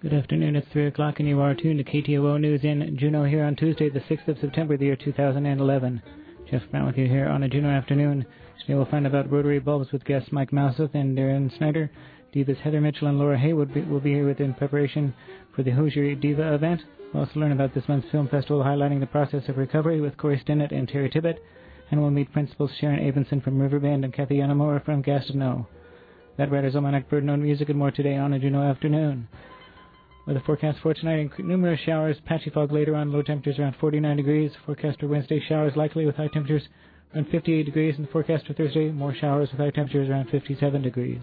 Good afternoon, it's 3 o'clock and you are tuned to KTOO News in Juneau here on Tuesday, the 6th of September, the year 2011. Jeff Brown with you here on a Juneau afternoon. Today we'll find about rotary bulbs with guests Mike Mouseth and Darren Snyder. Divas Heather Mitchell and Laura Haywood will be here in preparation for the Hoosier Diva event. We'll also learn about this month's film festival highlighting the process of recovery with Corey Stinnett and Terry Tibbett. And we'll meet Principals Sharon Abenson from Riverbend and Kathy Yanamora from Gastineau. That Writer's Almanac, Bird Known Music, and more today on a Juneau afternoon. With a forecast for tonight, numerous showers, patchy fog later on, low temperatures around 49 degrees. Forecast for Wednesday, showers likely with high temperatures around 58 degrees. And the forecast for Thursday, more showers with high temperatures around 57 degrees.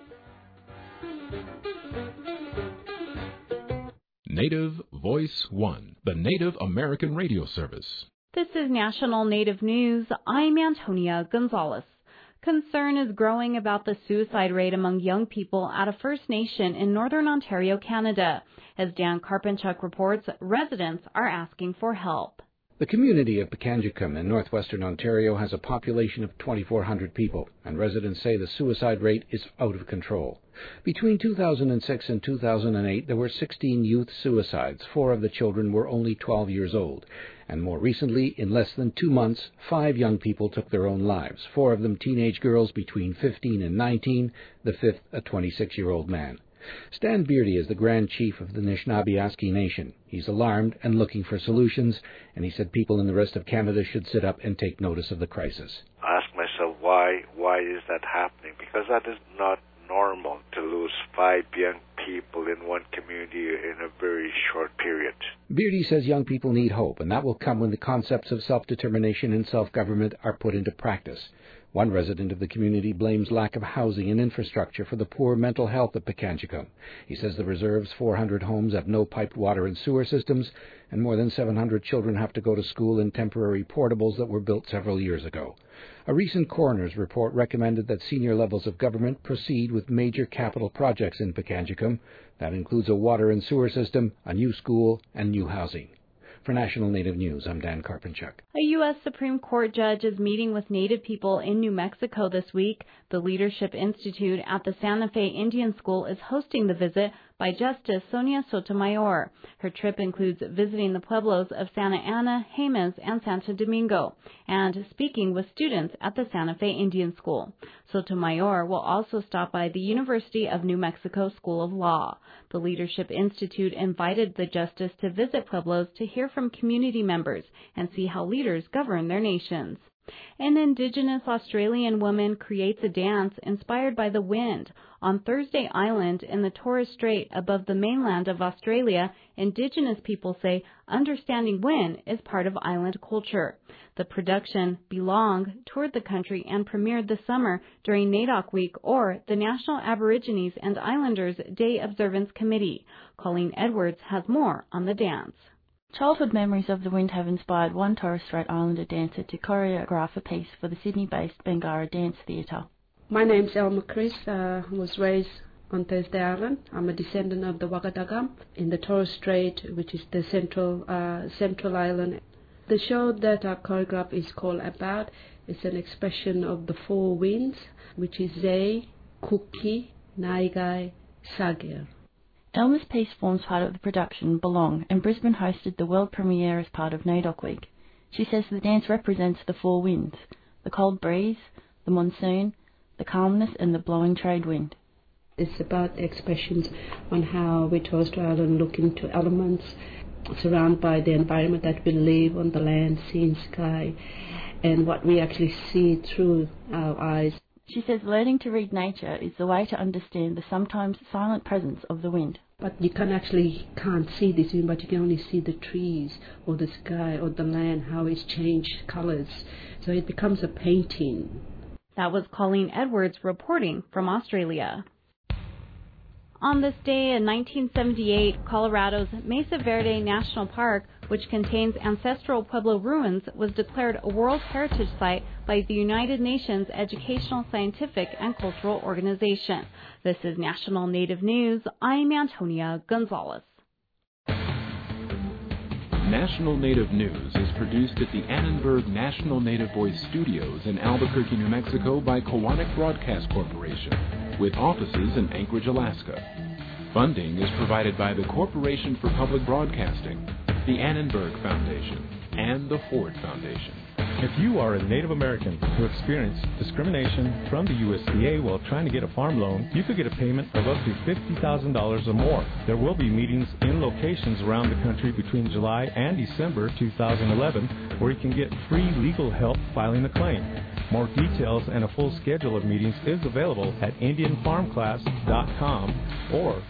Native Voice One, the Native American radio service. This is National Native News. I'm Antonia Gonzalez. Concern is growing about the suicide rate among young people at a First Nation in Northern Ontario, Canada. As Dan Karpinchuk reports, residents are asking for help. The community of Pikangikum in northwestern Ontario has a population of 2,400 people, and residents say the suicide rate is out of control. Between 2006 and 2008, there were 16 youth suicides. 4 of the children were only 12 years old. And more recently, in less than 2 months, 5 young people took their own lives, 4 of them teenage girls between 15 and 19, the 5th a 26-year-old man. Stan Beardy is the Grand Chief of the Anishinaabe Nation. He's alarmed and looking for solutions, and he said people in the rest of Canada should sit up and take notice of the crisis. I ask myself, why is that happening? Because that is not normal to lose 5 young people in one community in a very short period. Beardy says young people need hope, and that will come when the concepts of self-determination and self-government are put into practice. One resident of the community blames lack of housing and infrastructure for the poor mental health of Pikangikum. He says the reserve's 400 homes have no piped water and sewer systems, and more than 700 children have to go to school in temporary portables that were built several years ago. A recent coroner's report recommended that senior levels of government proceed with major capital projects in Pikangikum. That includes a water and sewer system, a new school, and new housing. For National Native News, I'm Dan Karpinchuk. A U.S. Supreme Court judge is meeting with Native people in New Mexico this week. The Leadership Institute at the Santa Fe Indian School is hosting the visit by Justice Sonia Sotomayor. Her trip includes visiting the pueblos of Santa Ana, Jemez, and Santo Domingo, and speaking with students at the Santa Fe Indian School. Sotomayor will also stop by the University of New Mexico School of Law. The Leadership Institute invited the justice to visit pueblos to hear from community members and see how leaders govern their nations. An Indigenous Australian woman creates a dance inspired by the wind. On Thursday Island in the Torres Strait above the mainland of Australia, Indigenous people say understanding wind is part of island culture. The production, Belong, toured the country and premiered this summer during NAIDOC Week or the National Aborigines and Islanders Day Observance Committee. Colleen Edwards has more on the dance. Childhood memories of the wind have inspired one Torres Strait Islander dancer to choreograph a piece for the Sydney-based Bangara Dance Theatre. My name's Elma Chris. I was raised on Thursday Island. I'm a descendant of the Wagadagam in the Torres Strait, which is the central island. The show that I choreographed is called About. It's an expression of the 4 winds, which is Zay, Kuki, Naigai, Sagir. Elma's piece forms part of the production Belong, and Brisbane hosted the world premiere as part of NAIDOC Week. She says the dance represents the 4 winds, the cold breeze, the monsoon, the calmness and the blowing trade wind. It's about expressions on how we Torres Strait Island look into elements, surrounded by the environment that we live on, the land, sea and sky, and what we actually see through our eyes. She says learning to read nature is the way to understand the sometimes silent presence of the wind. But you can't see this wind, but you can only see the trees or the sky or the land, how it's changed colors. So it becomes a painting. That was Colleen Edwards reporting from Australia. On this day in 1978, Colorado's Mesa Verde National Park, which contains ancestral Pueblo ruins, was declared a World Heritage Site by the United Nations Educational, Scientific, and Cultural Organization. This is National Native News. I'm Antonia Gonzalez. National Native News is produced at the Annenberg National Native Voice Studios in Albuquerque, New Mexico by Kowanek Broadcast Corporation, with offices in Anchorage, Alaska. Funding is provided by the Corporation for Public Broadcasting, the Annenberg Foundation, and the Ford Foundation. If you are a Native American who experienced discrimination from the USDA while trying to get a farm loan, you could get a payment of up to $50,000 or more. There will be meetings in locations around the country between July and December 2011 where you can get free legal help filing a claim. More details and a full schedule of meetings is available at IndianFarmClass.com or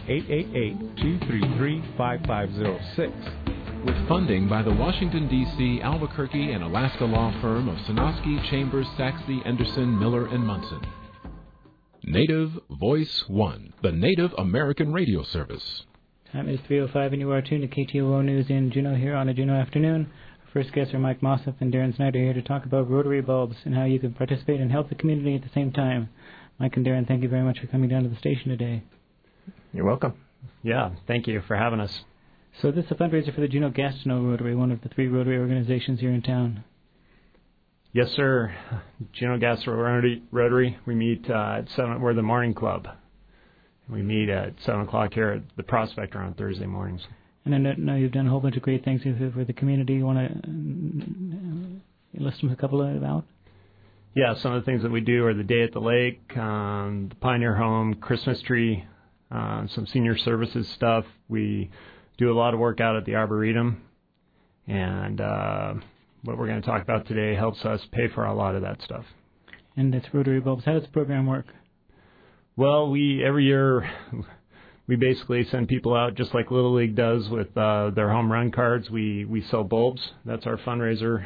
1-888-233-5506. With funding by the Washington, D.C., Albuquerque, and Alaska law firm of Sonosky, Chambers, Saxby, Anderson, Miller, and Munson. Native Voice One, the Native American radio service. Time is 3:05 and you are tuned to KTOO News in Juneau here on a Juneau afternoon. Our first guests are Mike Mossop and Darren Snyder here to talk about rotary bulbs and how you can participate and help the community at the same time. Mike and Darren, thank you very much for coming down to the station today. You're welcome. Yeah, thank you for having us. So this is a fundraiser for the Juneau-Gastineau Rotary, one of the 3 Rotary organizations here in town. Yes, sir. Juneau-Gastineau Rotary. We meet at 7. We're the morning club. We meet at 7 o'clock here at the Prospector on Thursday mornings. And I know you've done a whole bunch of great things for the community. You want to list them a couple out? Yeah, some of the things that we do are the Day at the Lake, the Pioneer Home, Christmas tree, some senior services stuff. We do a lot of work out at the Arboretum, and what we're going to talk about today helps us pay for a lot of that stuff. And it's Rotary Bulbs. How does the program work? Well, every year we basically send people out just like Little League does with their home run cards. We sell bulbs. That's our fundraiser.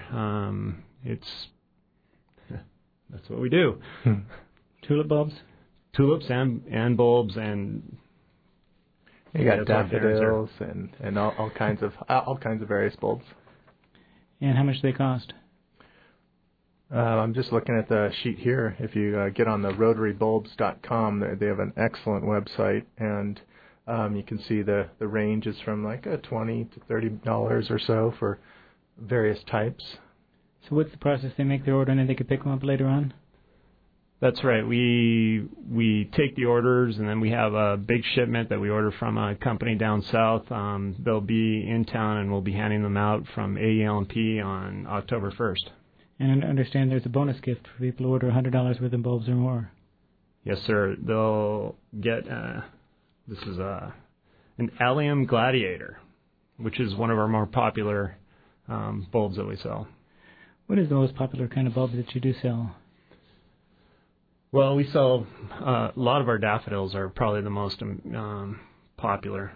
That's what we do. Tulip bulbs? Tulips and bulbs and... You got daffodils and all kinds of various bulbs. And how much do they cost? I'm just looking at the sheet here. If you get on the rotarybulbs.com, they have an excellent website, and you can see the range is from like $20 to $30 or so for various types. So what's the process? They make their order and then they can pick them up later on? That's right. We take the orders, and then we have a big shipment that we order from a company down south. They'll be in town, and we'll be handing them out from AEL&P on October 1st. And I understand there's a bonus gift for people who order $100 worth of bulbs or more. Yes, sir. They'll get, this is an Allium Gladiator, which is one of our more popular bulbs that we sell. What is the most popular kind of bulb that you do sell? Well, we sell a lot of our daffodils are probably the most popular.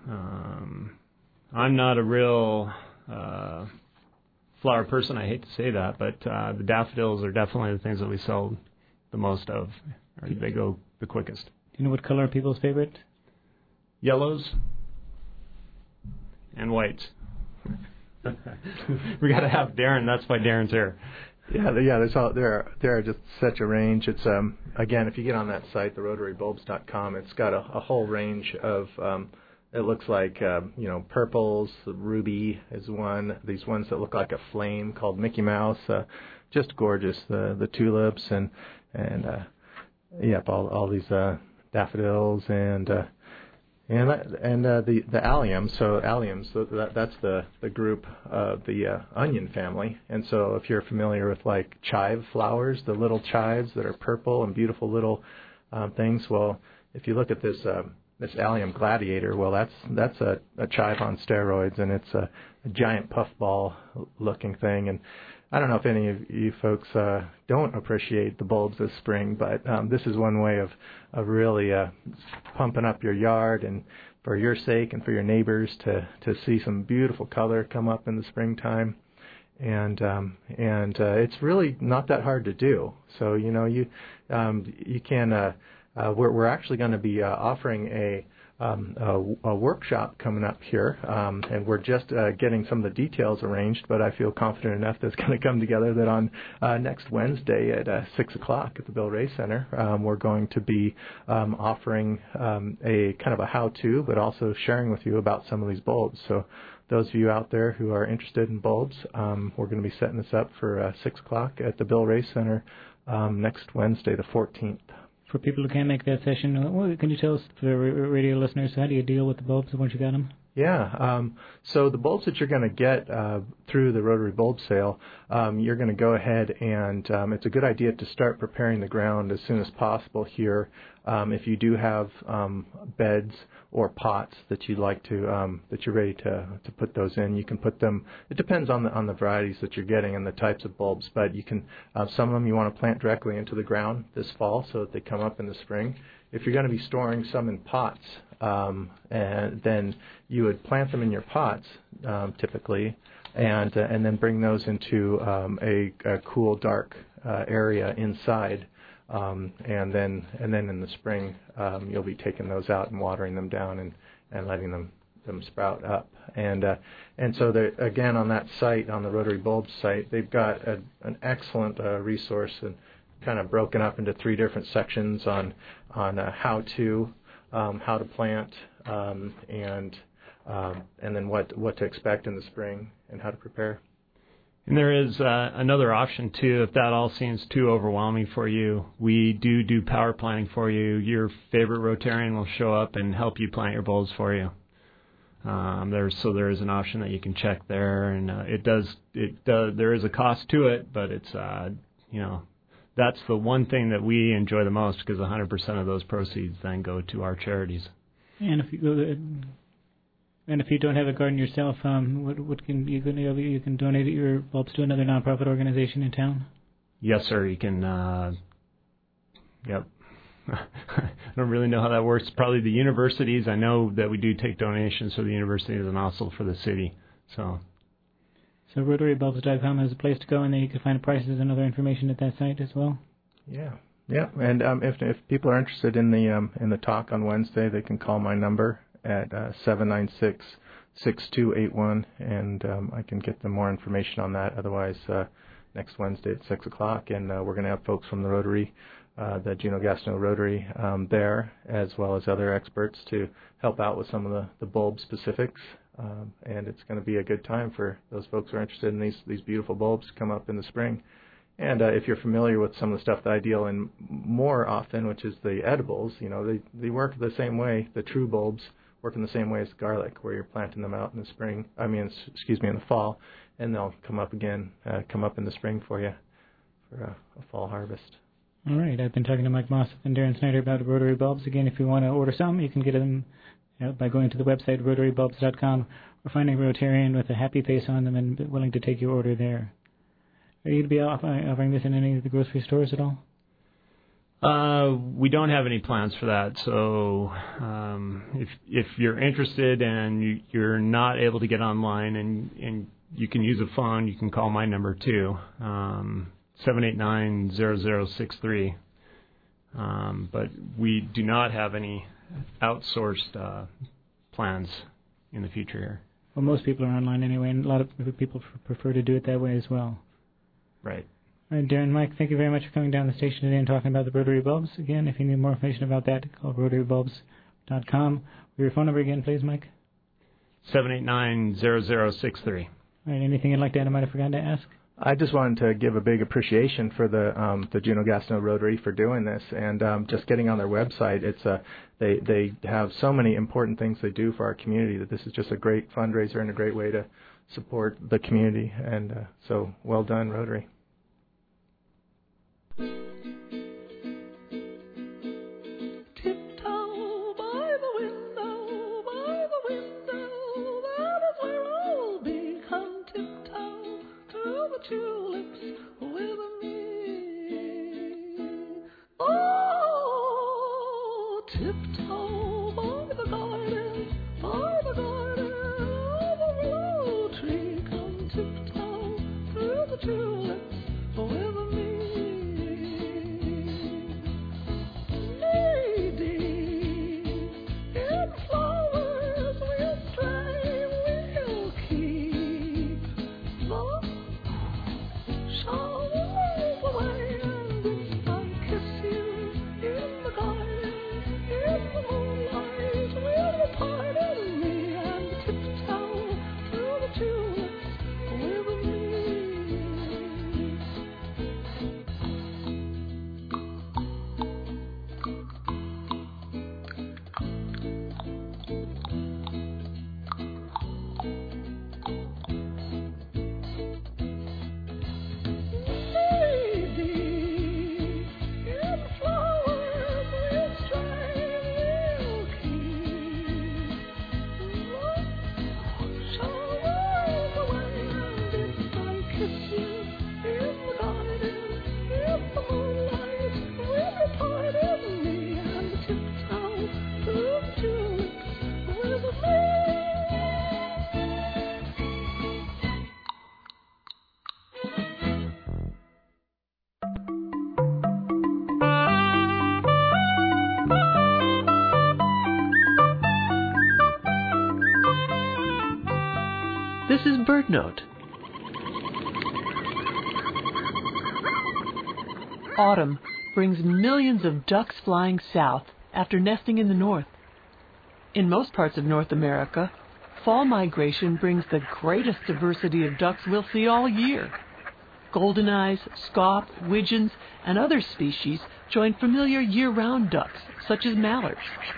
I'm not a real flower person. I hate to say that, but the daffodils are definitely the things that we sell the most of. Or they go the quickest. Do you know what color are people's favorite? Yellows and whites. We got to have Darren. That's why Darren's here. Yeah. There are just such a range. It's again, if you get on that site, the rotarybulbs.com, it's got a whole range of. It looks like purples. Ruby is one. These ones that look like a flame called Mickey Mouse. Just gorgeous. The tulips and all these daffodils and the alliums. So alliums, that's the group of the onion family. And so if you're familiar with like chive flowers, the little chives that are purple and beautiful little things, well, if you look at this Allium Gladiator, well, that's a chive on steroids, and it's a giant puffball looking thing. And I don't know if any of you folks don't appreciate the bulbs this spring, but this is one way of really pumping up your yard, and for your sake and for your neighbors to see some beautiful color come up in the springtime. And it's really not that hard to do. So you can. We're actually going to be offering a workshop coming up here, and we're just getting some of the details arranged, but I feel confident enough that it's going to come together that on next Wednesday at 6 o'clock at the Bill Ray Center, we're going to be offering a kind of a how-to, but also sharing with you about some of these bulbs. So those of you out there who are interested in bulbs, we're going to be setting this up for 6 o'clock at the Bill Ray Center next Wednesday, the 14th. For people who can't make that session, can you tell us, for the radio listeners, how do you deal with the bulbs once you got them? Yeah, so the bulbs that you're going to get through the Rotary Bulb Sale, you're going to go ahead and it's a good idea to start preparing the ground as soon as possible here. If you do have beds or pots that you'd like to that you're ready to put those in, you can put them. It depends on the varieties that you're getting and the types of bulbs, but you can some of them you want to plant directly into the ground this fall so that they come up in the spring. If you're going to be storing some in pots, and then you would plant them in your pots typically, and then bring those into a cool, dark area inside, and then in the spring you'll be taking those out and watering them down and letting them sprout up. And so again on that site, on the Rotary Bulbs site, they've got an excellent resource and kind of broken up into 3 different sections on how to plant, and then what to expect in the spring and how to prepare. And there is another option too. If that all seems too overwhelming for you, we do power planting for you. Your favorite Rotarian will show up and help you plant your bulbs for you. There is an option that you can check there, and there is a cost to it, but it's that's the one thing that we enjoy the most, because 100% of those proceeds then go to our charities. And if you don't have a garden yourself, what can you can donate your bulbs to another nonprofit organization in town? Yes, sir. You can. Yep. I don't really know how that works. Probably the universities. I know that we do take donations for the universities and also for the city. So RotaryBulbs.com is a place to go, and then you can find prices and other information at that site as well. Yeah. And if people are interested in the talk on Wednesday, they can call my number at 796-6281, and I can get them more information on that. Otherwise, next Wednesday at 6 o'clock, and we're going to have folks from the Rotary, the Juneau Gastineau Rotary there, as well as other experts to help out with some of the bulb specifics. And it's going to be a good time for those folks who are interested in these beautiful bulbs to come up in the spring. And if you're familiar with some of the stuff that I deal in more often, which is the edibles, they work the same way. The true bulbs work in the same way as garlic, where you're planting them out in the spring. In the fall, and they'll come up in the spring for you for a fall harvest. All right. I've been talking to Mike Moss and Darren Snyder about Rotary Bulbs. Again, if you want to order some, you can get them by going to the website RotaryBulbs.com or finding a Rotarian with a happy face on them and willing to take your order there. Are you going to be offering this in any of the grocery stores at all? We don't have any plans for that. So if you're interested and you're not able to get online and you can use a phone, you can call my number too, 789-0063. But we do not have any outsourced plans in the future here. Well, most people are online anyway, and a lot of people prefer to do it that way as well. Right. All right, Darren, Mike, thank you very much for coming down the station today and talking about the Rotary Bulbs. Again, if you need more information about that, call RotaryBulbs.com. Your phone number again, please, Mike? 789-0063. All right, anything you'd like to add I might have forgotten to ask? I just wanted to give a big appreciation for the Juneau Gastineau Rotary for doing this, and just getting on their website. They have so many important things they do for our community that this is just a great fundraiser and a great way to support the community. And so well done, Rotary. Tulips with me. Oh, tiptoe by the garden of the willow tree. Come tiptoe through the tulips This is BirdNote. Autumn brings millions of ducks flying south after nesting in the north. In most parts of North America, fall migration brings the greatest diversity of ducks we'll see all year. Goldeneyes, scaup, widgeons, and other species join familiar year-round ducks, such as mallards.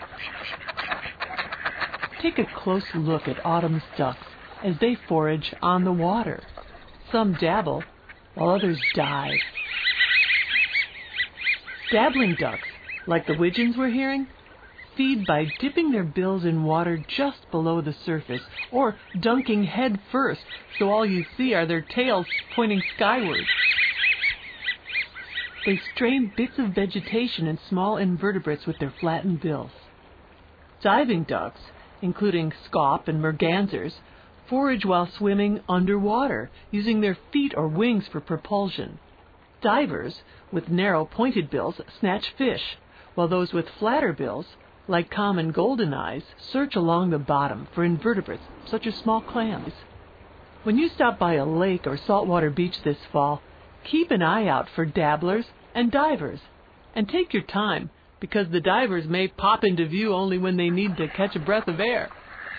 Take a close look at autumn's ducks as they forage on the water. Some dabble, while others dive. Dabbling ducks, like the widgeons we're hearing, feed by dipping their bills in water just below the surface or dunking head first, so all you see are their tails pointing skyward. They strain bits of vegetation and small invertebrates with their flattened bills. Diving ducks, including scaup and mergansers, forage while swimming underwater, using their feet or wings for propulsion. Divers, with narrow pointed bills, snatch fish, while those with flatter bills, like common goldeneyes, search along the bottom for invertebrates, such as small clams. When you stop by a lake or saltwater beach this fall, keep an eye out for dabblers and divers. And take your time, because the divers may pop into view only when they need to catch a breath of air.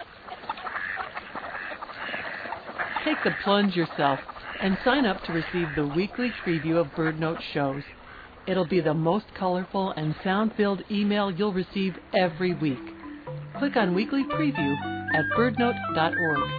Take the plunge yourself and sign up to receive the weekly preview of BirdNote shows. It'll be the most colorful and sound-filled email you'll receive every week. Click on Weekly Preview at birdnote.org.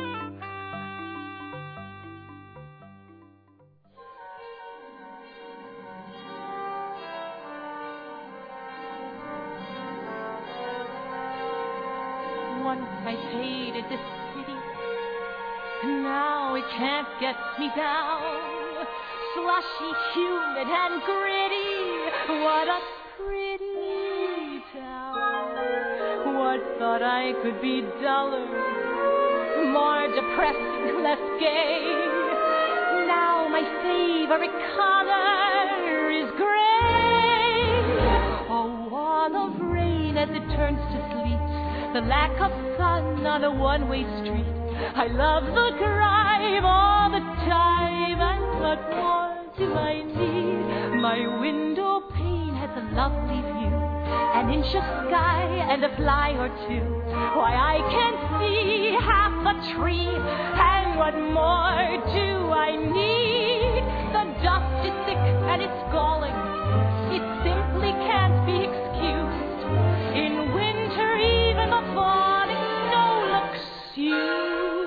Once I hated this city, and now it can't get me down. Slushy, humid, and gritty. What a pretty town. What thought I could be duller, more depressing, less gay? Now my favorite color is gray. A wall of rain as it turns to sleet. The lack of sun on a one-way street. I love the drive all the time, and what more do I need? My window pane has a lovely view, an inch of sky and a fly or two. Why, I can see half a tree, and what more do I need? The dust is thick and it's galling, it simply can't be excused. In winter even the falling snow looks huge.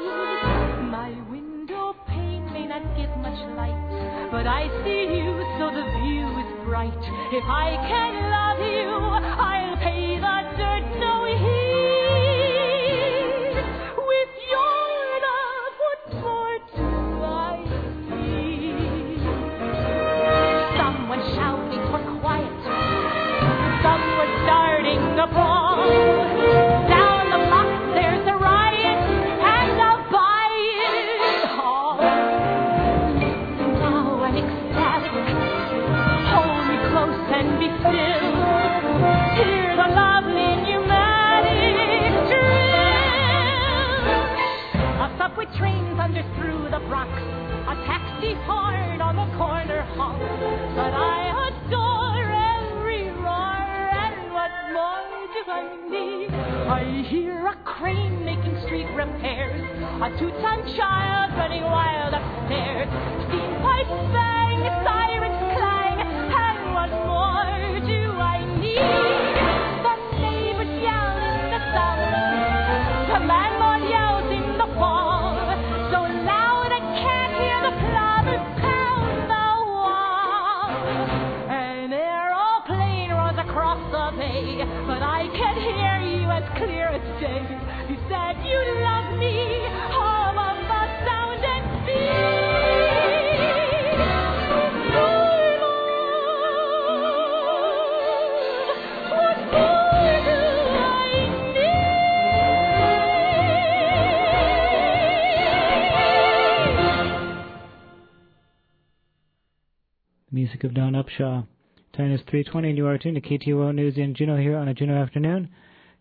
But I see you, so the view is bright. If I can love you, I'll pay the dirt no heed. With your love, what more do I need? Someone shouting for quiet. Someone starting a brawl. Down the block there's a riot, and I'll buy it all. And be still, hear the lovely pneumatic drill. A subway train thunders through the Bronx, a taxi horn on the corner honks. But I adore every roar, and what more do I need? I hear a crane making street repairs, a two-ton child running wild upstairs. Steam pipes bang, sirens clang, and what more do I need? The neighbors yell in the south, the landlord yells in the fall, so loud I can't hear the plotters pound the wall. An aeroplane roars across the bay, but I can hear you as clear as day. You said you love me, all of the sound and speed. Music of Don Upshaw. Time is 3:20 and you are tuned to KTOO News in Juneau here on a Juneau afternoon.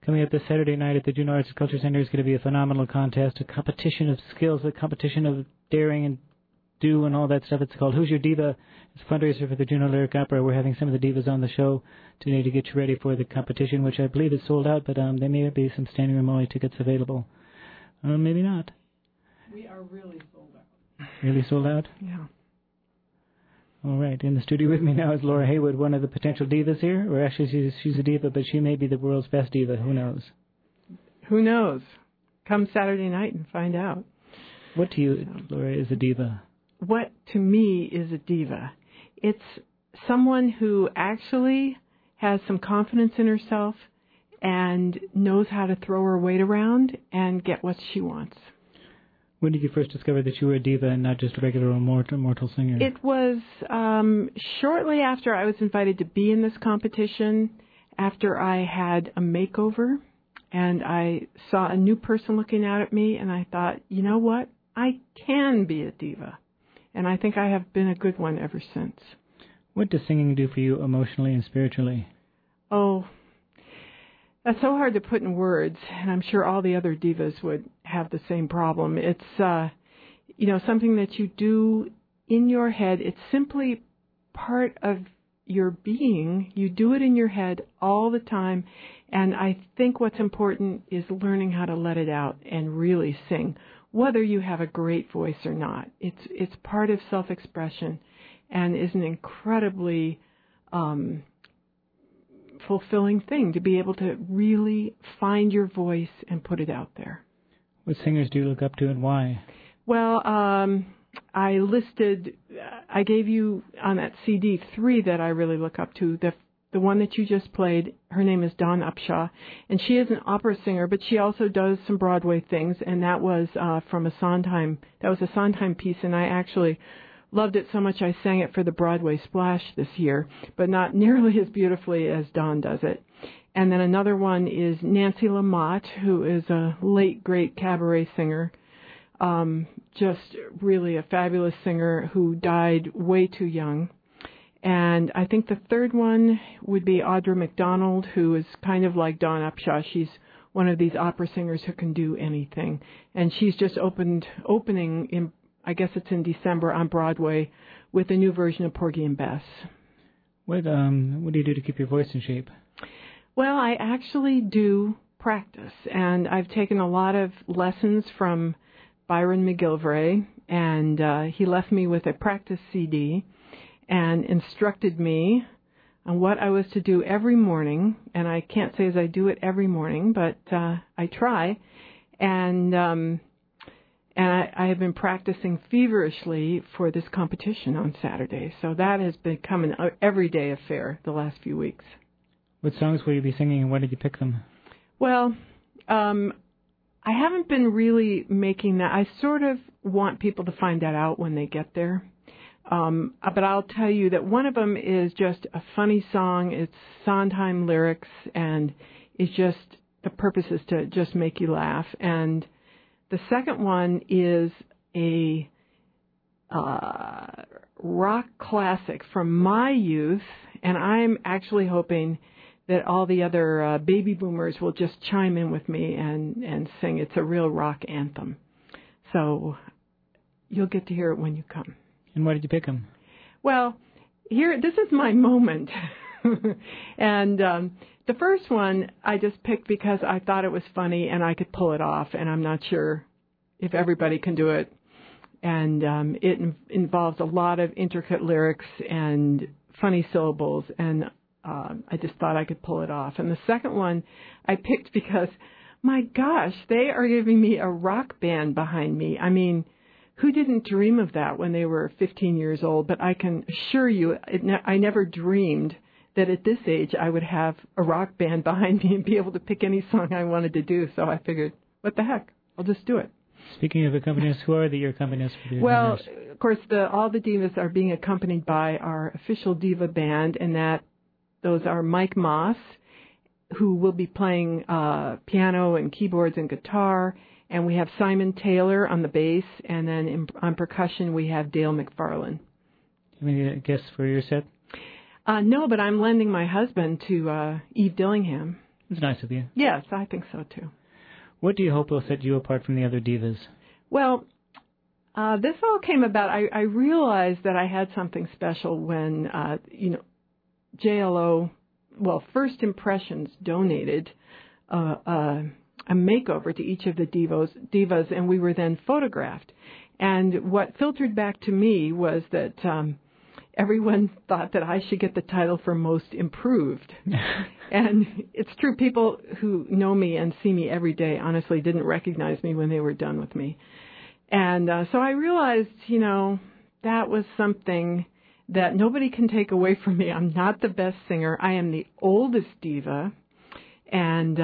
Coming up this Saturday night at the Juneau Arts and Culture Center is going to be a phenomenal contest, a competition of skills, a competition of daring and do and all that stuff. It's called Who's Your Diva? It's a fundraiser for the Juneau Lyric Opera. We're having some of the divas on the show today to get you ready for the competition, which I believe is sold out, but there may be some standing room only tickets available. Maybe not. We are really sold out. Really sold out? Yeah. All right. In the studio with me now is Laura Haywood, one of the potential divas here. Or actually, she's a diva, but she may be the world's best diva. Who knows? Who knows? Come Saturday night and find out. What to you, Laura, is a diva? What to me is a diva? It's someone who actually has some confidence in herself and knows how to throw her weight around and get what she wants. When did you first discover that you were a diva and not just a regular mortal singer? It was shortly after I was invited to be in this competition, after I had a makeover, and I saw a new person looking out at me, and I thought, you know what? I can be a diva. And I think I have been a good one ever since. What does singing do for you emotionally and spiritually? Oh, that's so hard to put in words, and I'm sure all the other divas would have the same problem. It's, something that you do in your head. It's simply part of your being. You do it in your head all the time, and I think what's important is learning how to let it out and really sing, whether you have a great voice or not. It's part of self-expression and is an incredibly fulfilling thing to be able to really find your voice and put it out there. What singers do you look up to and why? Well, I gave you on that CD 3 that I really look up to. The one that you just played, her name is Dawn Upshaw, and she is an opera singer, but she also does some Broadway things, and that was from a Sondheim. That was a Sondheim piece, and I actually loved it so much I sang it for the Broadway Splash this year, but not nearly as beautifully as Dawn does it. And then another one is Nancy Lamotte, who is a late, great cabaret singer, just really a fabulous singer who died way too young. And I think the third one would be Audra McDonald, who is kind of like Dawn Upshaw. She's one of these opera singers who can do anything. And she's just opening in, I guess it's in December, on Broadway with a new version of Porgy and Bess. What do you do to keep your voice in shape? Well, I actually do practice, and I've taken a lot of lessons from Byron McGilvray, and he left me with a practice CD and instructed me on what I was to do every morning. And I can't say as I do it every morning, but I try. And I have been practicing feverishly for this competition on Saturday. So that has become an everyday affair the last few weeks. What songs will you be singing, and why did you pick them? Well, I haven't been really making that. I sort of want people to find that out when they get there. But I'll tell you that one of them is just a funny song. It's Sondheim lyrics, and it's just, the purpose is to just make you laugh. And the second one is a rock classic from my youth, and I'm actually hoping that all the other baby boomers will just chime in with me and sing. It's a real rock anthem. So you'll get to hear it when you come. And why did you pick them? Well, this is my moment. And the first one I just picked because I thought it was funny and I could pull it off, and I'm not sure if everybody can do it. And it involves a lot of intricate lyrics and funny syllables, and I just thought I could pull it off. And the second one I picked because, my gosh, they are giving me a rock band behind me. I mean, who didn't dream of that when they were 15 years old? But I can assure you, I never dreamed that at this age I would have a rock band behind me and be able to pick any song I wanted to do. So I figured, what the heck, I'll just do it. Speaking of accompanists, who are your accompanists? Well, of course, all the divas are being accompanied by our official diva band, and those are Mike Moss, who will be playing piano and keyboards and guitar, and we have Simon Taylor on the bass, and then on percussion we have Dale McFarlane. You have any guests for your set? No, but I'm lending my husband to Eve Dillingham. It's nice of you. Yes, I think so, too. What do you hope will set you apart from the other divas? Well, this all came about. I realized that I had something special when, JLO, First Impressions donated a makeover to each of the divas, and we were then photographed. And what filtered back to me was that everyone thought that I should get the title for Most Improved. And it's true, people who know me and see me every day honestly didn't recognize me when they were done with me. And so I realized, that was something that nobody can take away from me. I'm not the best singer. I am the oldest diva. And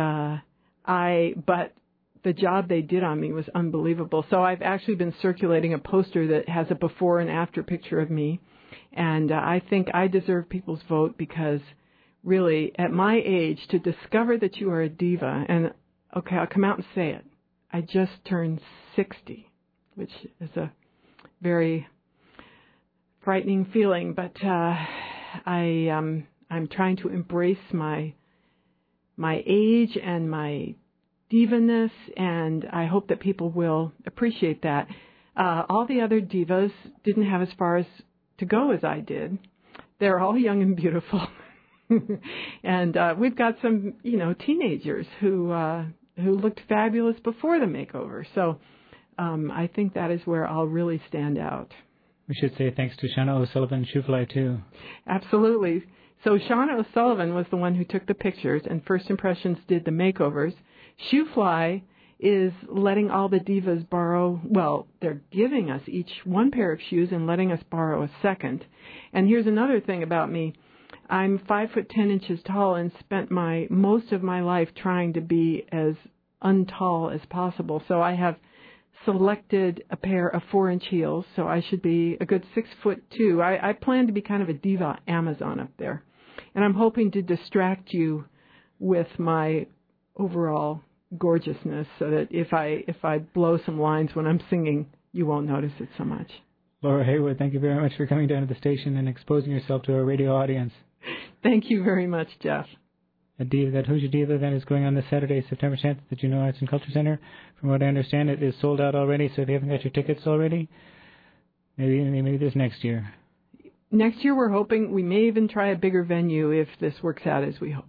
but the job they did on me was unbelievable. So I've actually been circulating a poster that has a before and after picture of me. And I think I deserve people's vote because really, at my age, to discover that you are a diva, and okay, I'll come out and say it. I just turned 60, which is a very frightening feeling, but I'm trying to embrace my age and my divaness, and I hope that people will appreciate that. All the other divas didn't have as far as to go as I did. They're all young and beautiful, and we've got some, teenagers who looked fabulous before the makeover. So I think that is where I'll really stand out. We should say thanks to Shauna O'Sullivan Shoefly, too. Absolutely. So Shauna O'Sullivan was the one who took the pictures, and First Impressions did the makeovers. Shoefly is letting all the divas borrow, they're giving us each one pair of shoes and letting us borrow a second. And here's another thing about me. I'm 5'10" tall and spent most of my life trying to be as untall as possible. So I have selected a pair of 4-inch heels, so I should be a good 6'2". I plan to be kind of a diva Amazon up there. And I'm hoping to distract you with my overall gorgeousness so that if I blow some lines when I'm singing, you won't notice it so much. Laura Haywood, thank you very much for coming down to the station and exposing yourself to our radio audience. Thank you very much, Jeff. That Who's Your Diva event is going on this Saturday, September 10th at the Juneau Arts and Culture Center. From what I understand, it is sold out already, so if you haven't got your tickets already, maybe this next year. Next year we're hoping we may even try a bigger venue if this works out as we hope.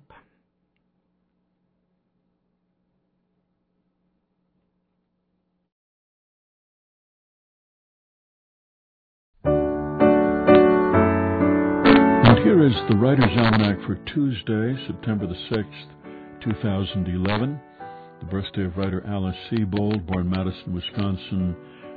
Here is the Writer's Almanac for Tuesday, September the 6th, 2011. The birthday of writer Alice Sebold, born Madison, Wisconsin,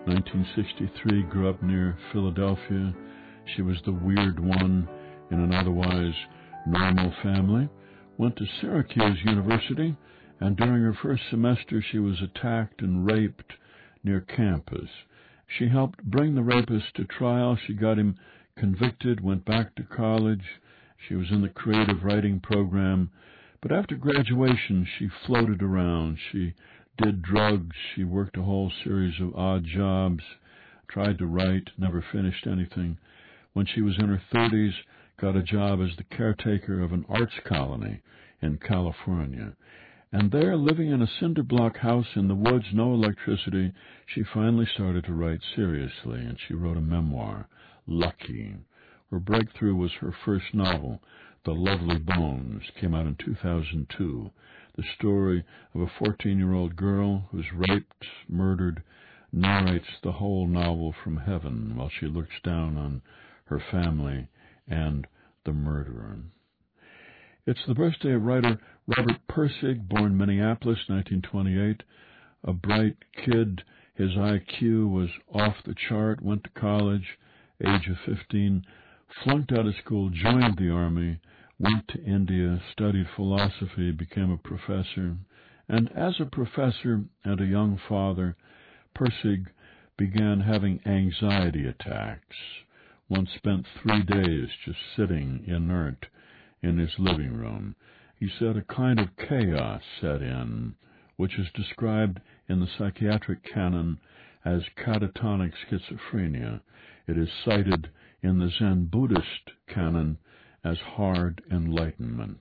1963, grew up near Philadelphia. She was the weird one in an otherwise normal family. Went to Syracuse University, and during her first semester she was attacked and raped near campus. She helped bring the rapist to trial. She got him convicted, went back to college. She was in the creative writing program. But after graduation, she floated around. She did drugs. She worked a whole series of odd jobs, tried to write, never finished anything. When she was in her 30s, got a job as the caretaker of an arts colony in California. And there, living in a cinder block house in the woods, no electricity, she finally started to write seriously, and she wrote a memoir, Lucky. Her breakthrough was her first novel, The Lovely Bones, came out in 2002. The story of a 14-year-old girl who's raped, murdered, narrates the whole novel from heaven while she looks down on her family and the murderer. It's the birthday of writer Robert Pirsig, born Minneapolis, 1928. A bright kid, his IQ was off the chart, went to college, age of 15, flunked out of school, joined the Army, went to India, studied philosophy, became a professor. And as a professor and a young father, Pirsig began having anxiety attacks. Once spent 3 days just sitting inert in his living room. He said a kind of chaos set in, which is described in the psychiatric canon as catatonic schizophrenia. It is cited in the Zen Buddhist canon as hard enlightenment.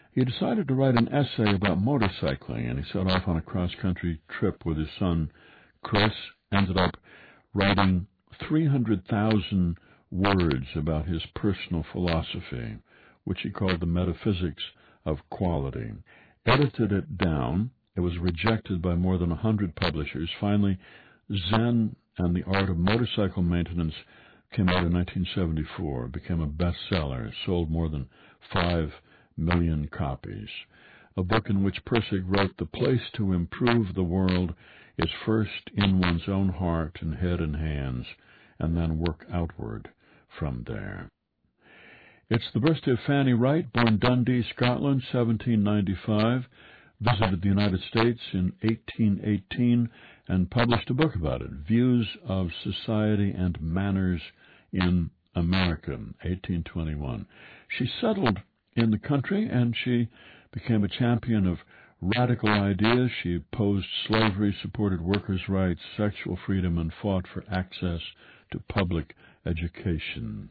He decided to write an essay about motorcycling, and he set off on a cross-country trip with his son, Chris. Ended up writing 300,000 words about his personal philosophy, which he called the metaphysics of quality. Edited it down. It was rejected by more than 100 publishers. Finally, Zen and the Art of Motorcycle Maintenance came out in 1974. It became a bestseller. Sold more than 5 million copies. A book in which Pirsig wrote, "The place to improve the world is first in one's own heart and head and hands, and then work outward from there." It's the birthday of Fanny Wright, born Dundee, Scotland, 1795, visited the United States in 1818, and published a book about it, Views of Society and Manners in America, 1821. She settled in the country, and she became a champion of radical ideas. She opposed slavery, supported workers' rights, sexual freedom, and fought for access to public education.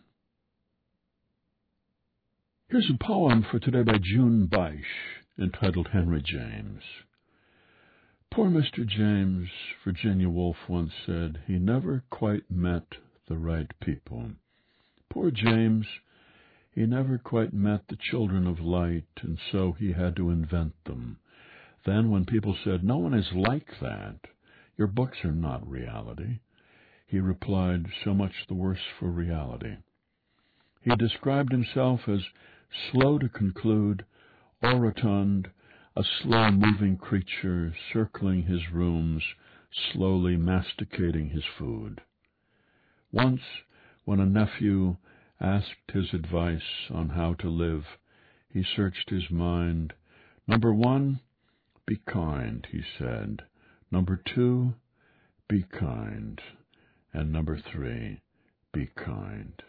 Here's a poem for today by June Byche, entitled Henry James. Poor Mr. James, Virginia Woolf once said, he never quite met the right people. Poor James, he never quite met the children of light, and so he had to invent them. Then when people said, no one is like that, your books are not reality, he replied, so much the worse for reality. He described himself as slow to conclude, orotund, a slow-moving creature circling his rooms, slowly masticating his food. Once, when a nephew asked his advice on how to live, he searched his mind. Number 1, be kind, he said. Number 2, be kind. And number 3, be kind.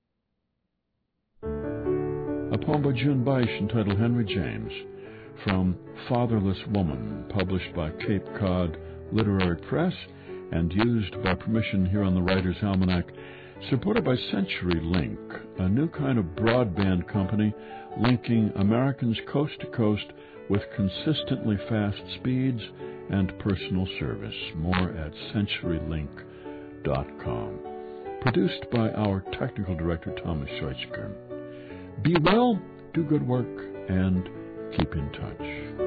A poem by June Byche entitled Henry James, from Fatherless Woman, published by Cape Cod Literary Press and used by permission here on the Writer's Almanac, supported by CenturyLink, a new kind of broadband company linking Americans coast to coast with consistently fast speeds and personal service. More at CenturyLink.com. Produced by our technical director, Thomas Scheuchker. Be well, do good work, and keep in touch.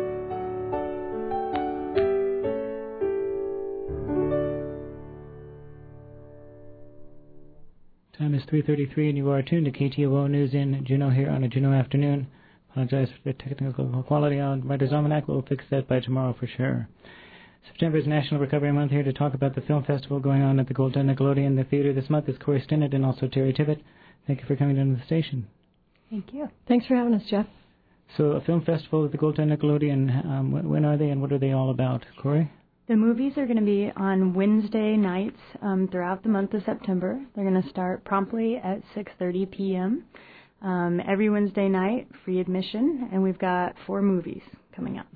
Time is 3:33, and you are tuned to KTOO News in Juneau here on a Juneau afternoon. Apologize for the technical quality on Writer's Almanac. We'll fix that by tomorrow for sure. September is National Recovery Month. Here to talk about the film festival going on at the Golden Nickelodeon the Theater this month is Corey Stinnett and also Terry Tibbett. Thank you for coming down to the station. Thank you. Thanks for having us, Jeff. So a film festival at the Golden Nickelodeon, when are they and what are they all about? Corey? The movies are going to be on Wednesday nights throughout the month of September. They're going to start promptly at 6:30 p.m. Every Wednesday night, free admission, and we've got 4 movies coming up.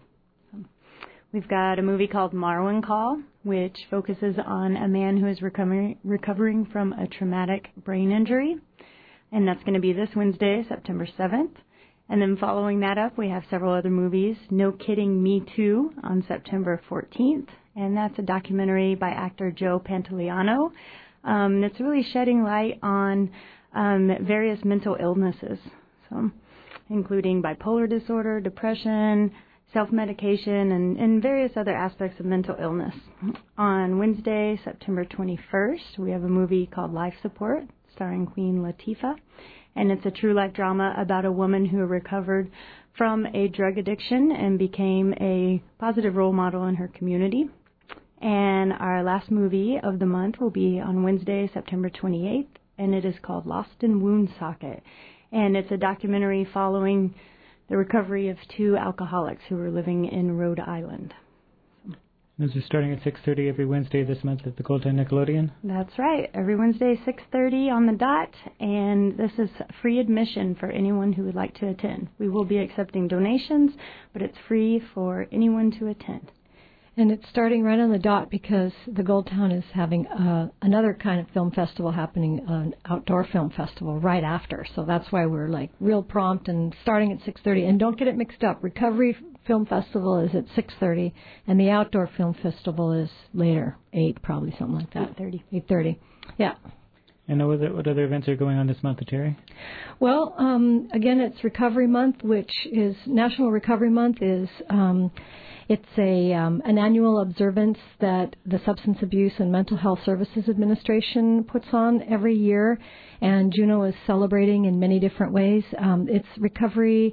We've got a movie called Marwen Call, which focuses on a man who is recovering from a traumatic brain injury, and that's going to be this Wednesday, September 7th. And then following that up, we have several other movies. No Kidding, Me Too on September 14th, and that's a documentary by actor Joe Pantoliano. It's really shedding light on various mental illnesses, so including bipolar disorder, depression, self-medication, and various other aspects of mental illness. On Wednesday, September 21st, we have a movie called Life Support, starring Queen Latifah, and it's a true life drama about a woman who recovered from a drug addiction and became a positive role model in her community. And our last movie of the month will be on Wednesday, September 28th, and it is called Lost in Woonsocket. And it's a documentary following the recovery of 2 alcoholics who were living in Rhode Island. This is starting at 6:30 every Wednesday this month at the Golden Nickelodeon. That's right. Every Wednesday, 6:30 on the dot, and this is free admission for anyone who would like to attend. We will be accepting donations, but it's free for anyone to attend. And it's starting right on the dot because the Gold Town is having another kind of film festival happening, an outdoor film festival right after. So that's why we're like real prompt and starting at 6:30. And don't get it mixed up. Recovery Film Festival is at 6:30, and the outdoor film festival is later, 8 probably, something like that. 8:30. Yeah. And what other events are going on this month, Terry? Well, again, it's Recovery Month, which is National Recovery Month. It's an annual observance that the Substance Abuse and Mental Health Services Administration puts on every year, and Juneau is celebrating in many different ways. It's recovery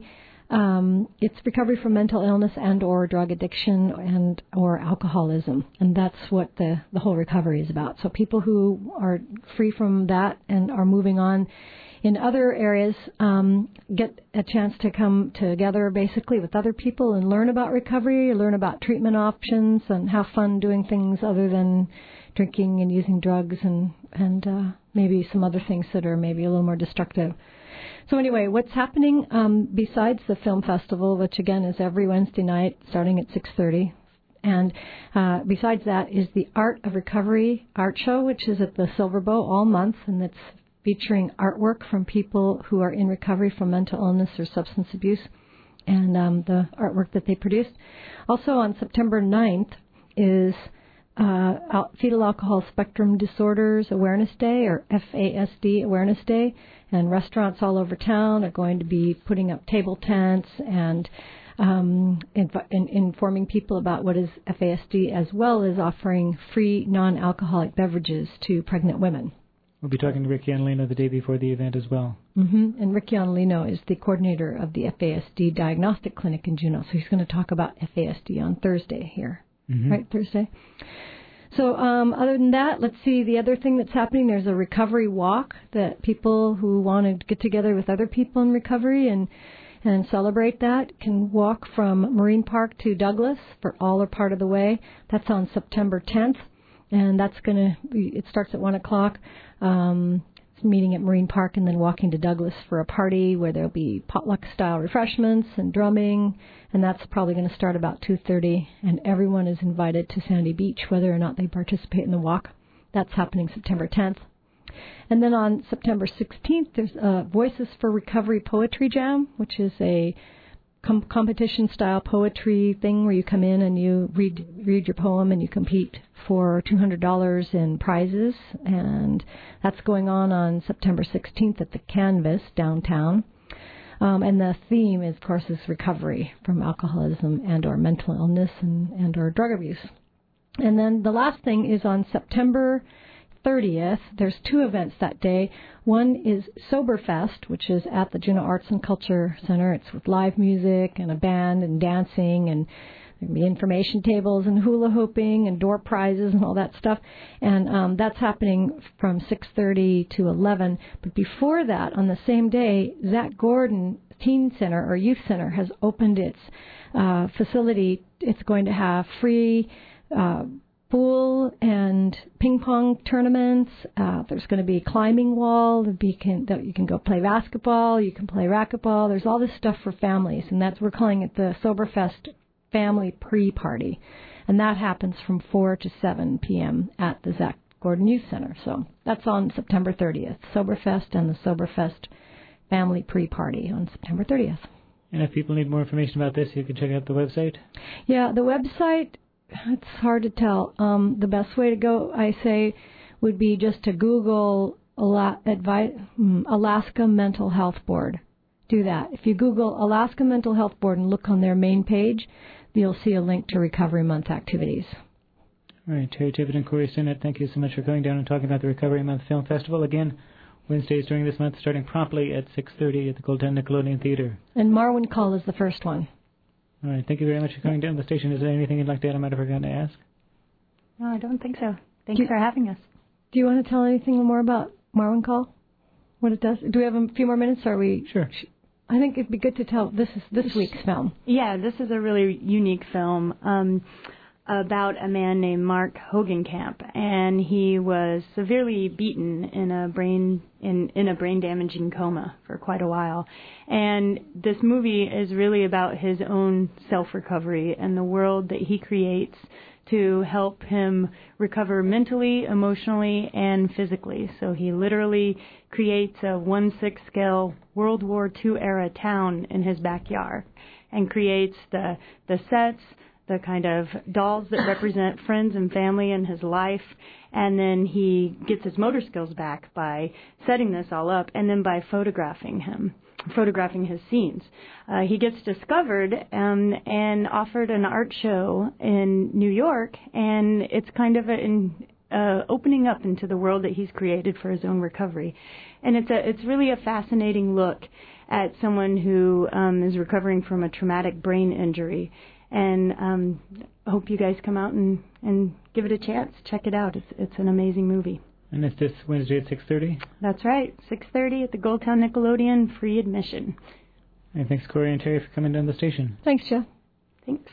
from mental illness and or drug addiction and or alcoholism, and that's what the whole recovery is about. So people who are free from that and are moving on in other areas get a chance to come together basically with other people and learn about recovery, learn about treatment options, and have fun doing things other than drinking and using drugs and maybe some other things that are maybe a little more destructive. So anyway, what's happening besides the film festival, which again is every Wednesday night starting at 6:30, and besides that is the Art of Recovery art show, which is at the Silver Bow all month, and it's featuring artwork from people who are in recovery from mental illness or substance abuse, and the artwork that they produced. Also on September 9th is Fetal Alcohol Spectrum Disorders Awareness Day, or FASD Awareness Day, and restaurants all over town are going to be putting up table tents and informing people about what is FASD, as well as offering free non-alcoholic beverages to pregnant women. We'll be talking to Ricky Anlino the day before the event as well. Mm-hmm. And Ricky Anlino is the coordinator of the FASD Diagnostic Clinic in Juneau, so he's going to talk about FASD on Thursday here. Mm-hmm. Right, Thursday? So other than that, let's see, the other thing that's happening, there's a recovery walk that people who want to get together with other people in recovery and celebrate that can walk from Marine Park to Douglas for all or part of the way. That's on September 10th, and it starts at 1 o'clock. It's meeting at Marine Park and then walking to Douglas for a party where there'll be potluck-style refreshments and drumming, and that's probably going to start about 2:30, and everyone is invited to Sandy Beach, whether or not they participate in the walk. That's happening September 10th. And then on September 16th, there's a Voices for Recovery Poetry Jam, which is a competition-style poetry thing where you come in and you read your poem and you compete for $200 in prizes. And that's going on September 16th at the Canvas downtown. And the theme, of course, is recovery from alcoholism and or mental illness and or drug abuse. And then the last thing is on September 30th, there's 2 events that day. One is Soberfest, which is at the Juneau Arts and Culture Center. It's with live music and a band and dancing, and there'll be information tables and hula hooping and door prizes and all that stuff. And that's happening from 6:30 to 11. But before that, on the same day, Zach Gordon Teen Center or Youth Center has opened its facility. It's going to have free pool and ping pong tournaments. There's going to be a climbing wall that you can go play basketball. You can play racquetball. There's all this stuff for families, and we're calling it the Soberfest Family Pre-Party, and that happens from 4 to 7 p.m. at the Zach Gordon Youth Center. So that's on September 30th. Soberfest and the Soberfest Family Pre-Party on September 30th. And if people need more information about this, you can check out the website. Yeah, the website. It's hard to tell. The best way to go, I say, would be just to Google Alaska Mental Health Board. Do that. If you Google Alaska Mental Health Board and look on their main page, you'll see a link to Recovery Month activities. All right, Terry Tippett and Corey Sinnott, thank you so much for coming down and talking about the Recovery Month Film Festival. Again, Wednesdays during this month, starting promptly at 6:30 at the Gold Town Nickelodeon Theater. And Marwin Call is the first one. All right, thank you very much for coming down to the station. Is there anything you'd like to add I might have forgotten to ask? No, I don't think so. Thanks for having us. Do you want to tell anything more about Marwin Call? What it does? Do we have a few more minutes? Or are we? Sure. I think it'd be good to tell. This is this week's film. Yeah, this is a really unique film about a man named Mark Hogenkamp, and he was severely beaten in a brain damaging coma for quite a while. And this movie is really about his own self-recovery and the world that he creates to help him recover mentally, emotionally, and physically. So he literally creates a 1/6 scale World War II era town in his backyard and creates the sets, the kind of dolls that represent friends and family in his life, and then he gets his motor skills back by setting this all up and then by photographing his scenes. He gets discovered and offered an art show in New York, and it's kind of opening up into the world that he's created for his own recovery. And it's really a fascinating look at someone who is recovering from a traumatic brain injury. And I hope you guys come out and give it a chance. Check it out. It's an amazing movie. And it's this Wednesday at 6:30? That's right, 6:30 at the Goldtown Nickelodeon, free admission. And thanks, Corey and Terry, for coming down the station. Thanks, Jeff. Thanks.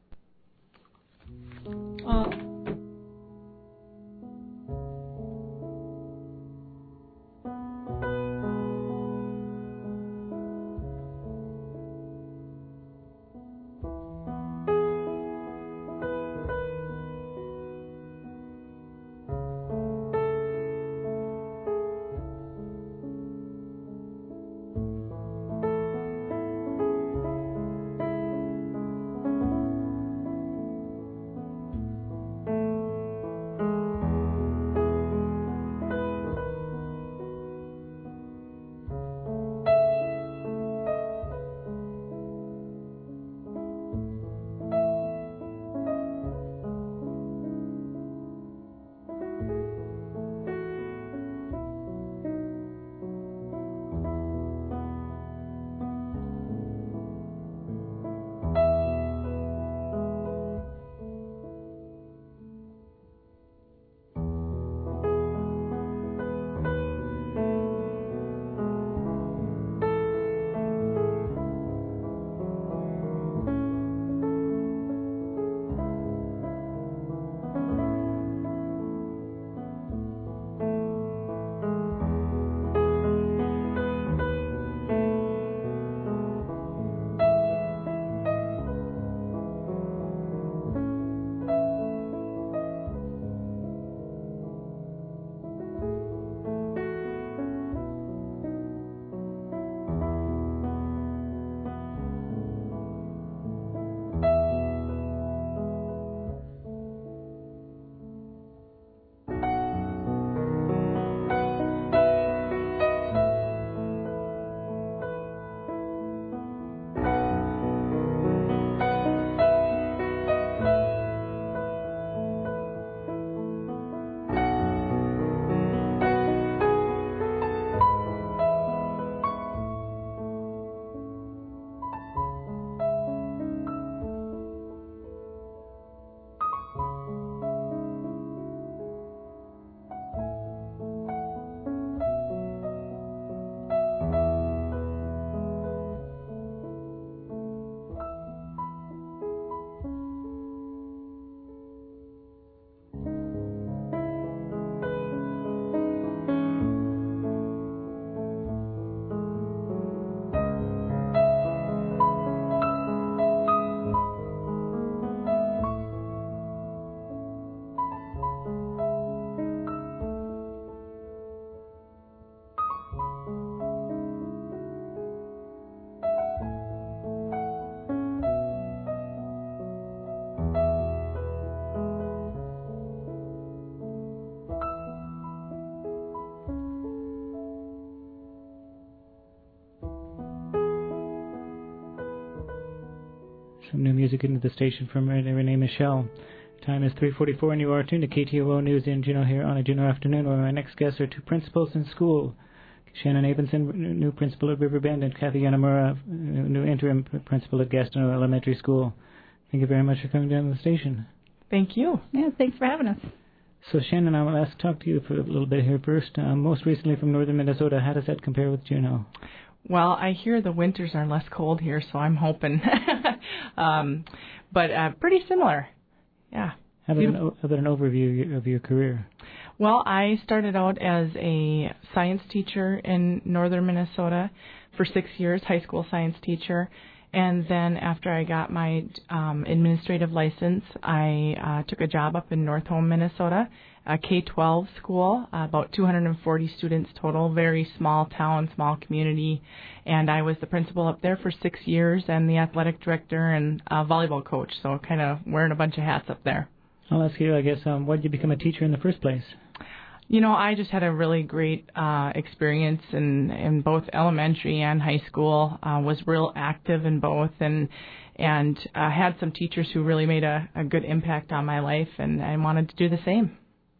Some new music into the station from Renee Michelle. Time is 3:44 and you are tuned to KTOO News in Juneau here on a Juneau afternoon, where my next guests are two principals in school. Shannon Abinson, new principal at Riverbend, and Kathy Yanamura, new interim principal at Gastineau Elementary School. Thank you very much for coming down to the station. Thank you. Yeah, thanks for having us. So Shannon, I will talk to you for a little bit here first. Most recently from northern Minnesota, how does that compare with Juneau? Well, I hear the winters are less cold here, so I'm hoping. But pretty similar. Yeah. How about an overview of your career? Well, I started out as a science teacher in northern Minnesota for 6 years, high school science teacher. And then after I got my administrative license, I took a job up in North Home, Minnesota, a K-12 school, about 240 students total, very small town, small community. And I was the principal up there for 6 years and the athletic director and volleyball coach, so kind of wearing a bunch of hats up there. I'll ask you, I guess, why did you become a teacher in the first place? I just had a really great experience in both elementary and high school. Was real active in both, and had some teachers who really made a good impact on my life, and I wanted to do the same.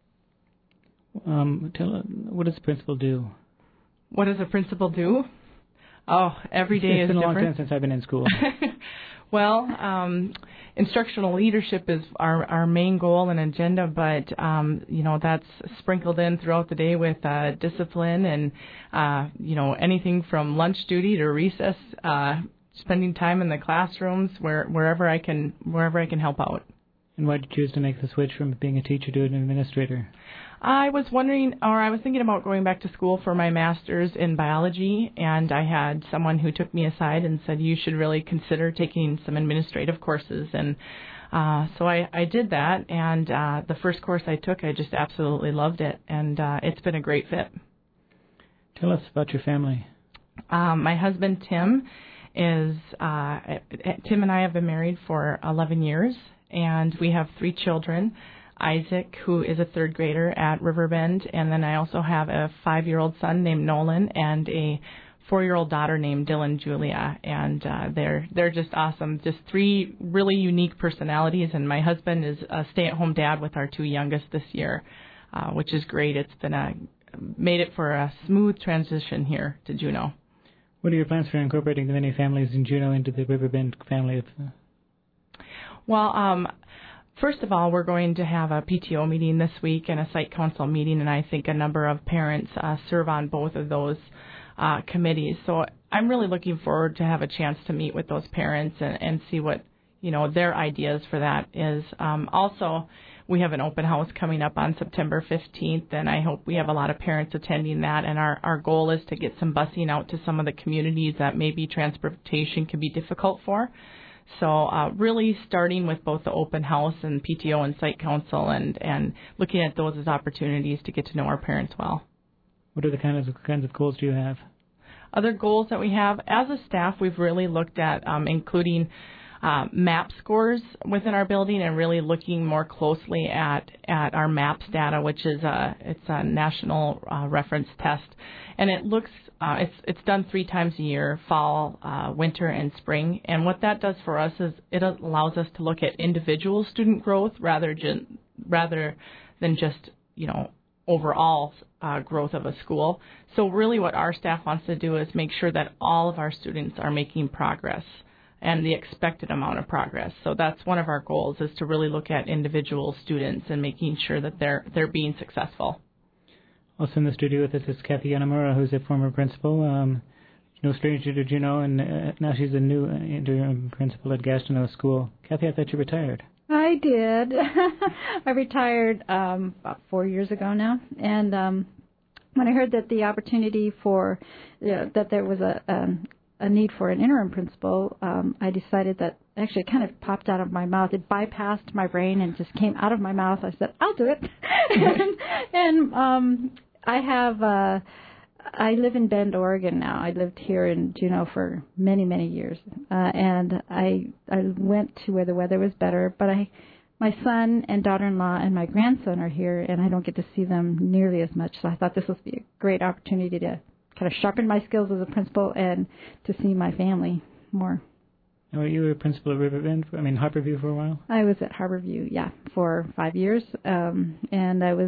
What does the principal do? What does a principal do? Oh, every day is different. It's been a long time since I've been in school. Well, instructional leadership is our main goal and agenda, but, that's sprinkled in throughout the day with discipline and, anything from lunch duty to recess, spending time in the classrooms wherever I can help out. And why did you choose to make the switch from being a teacher to an administrator? I was thinking about going back to school for my master's in biology, and I had someone who took me aside and said, you should really consider taking some administrative courses. And so I did that, and the first course I took, I just absolutely loved it, and it's been a great fit. Tell us about your family. My husband, Tim, Tim and I have been married for 11 years, and we have 3 children. Isaac, who is a 3rd grader at Riverbend, and then I also have a 5-year-old son named Nolan and a 4-year-old daughter named Dylan Julia, and they're just awesome. Just 3 really unique personalities, and my husband is a stay-at-home dad with our 2 youngest this year, which is great. It's been made it for a smooth transition here to Juneau. What are your plans for incorporating the many families in Juneau into the Riverbend family? Well, first of all, we're going to have a PTO meeting this week and a site council meeting, and I think a number of parents serve on both of those committees. So I'm really looking forward to have a chance to meet with those parents and see what their ideas for that is. Also, we have an open house coming up on September 15th, and I hope we have a lot of parents attending that. And our goal is to get some busing out to some of the communities that maybe transportation can be difficult for. So really starting with both the open house and PTO and site council and looking at those as opportunities to get to know our parents well. What are the kinds of goals do you have? Other goals that we have, as a staff, we've really looked at including MAP scores within our building and really looking more closely at our MAPS data, which is it's a national reference test. And it looks it's done 3 times a year, fall, winter, and spring. And what that does for us is it allows us to look at individual student growth rather than just overall growth of a school. So really what our staff wants to do is make sure that all of our students are making progress and the expected amount of progress. So that's one of our goals, is to really look at individual students and making sure that they're being successful. Also in the studio with us is Kathy Yanamura, who's a former principal, no stranger to Juneau, and now she's a new interim principal at Gastineau School. Kathy, I thought you retired. I did. I retired about 4 years ago now, and when I heard that the opportunity for that there was a need for an interim principal, I decided that actually it kind of popped out of my mouth. It bypassed my brain and just came out of my mouth. I said, I'll do it. and I live in Bend, Oregon now. I lived here in Juneau for many, many years. And I went to where the weather was better, but my son and daughter-in-law and my grandson are here, and I don't get to see them nearly as much. So I thought this would be a great opportunity to kind of sharpen my skills as a principal and to see my family more. Oh, you were a principal at Harborview for a while? I was at Harborview, for 5 years. And I was,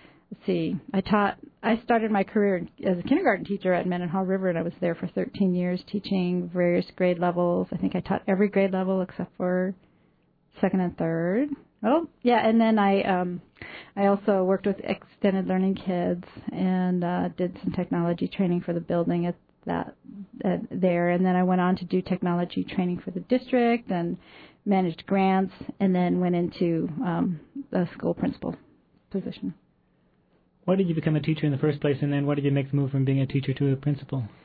I started my career as a kindergarten teacher at Mendenhall River, and I was there for 13 years teaching various grade levels. I think I taught every grade level except for 2nd and 3rd. Oh, yeah, and then I also worked with extended learning kids and did some technology training for the building at there, and then I went on to do technology training for the district and managed grants, and then went into the school principal position. Why did you become a teacher in the first place, and then why did you make the move from being a teacher to a principal?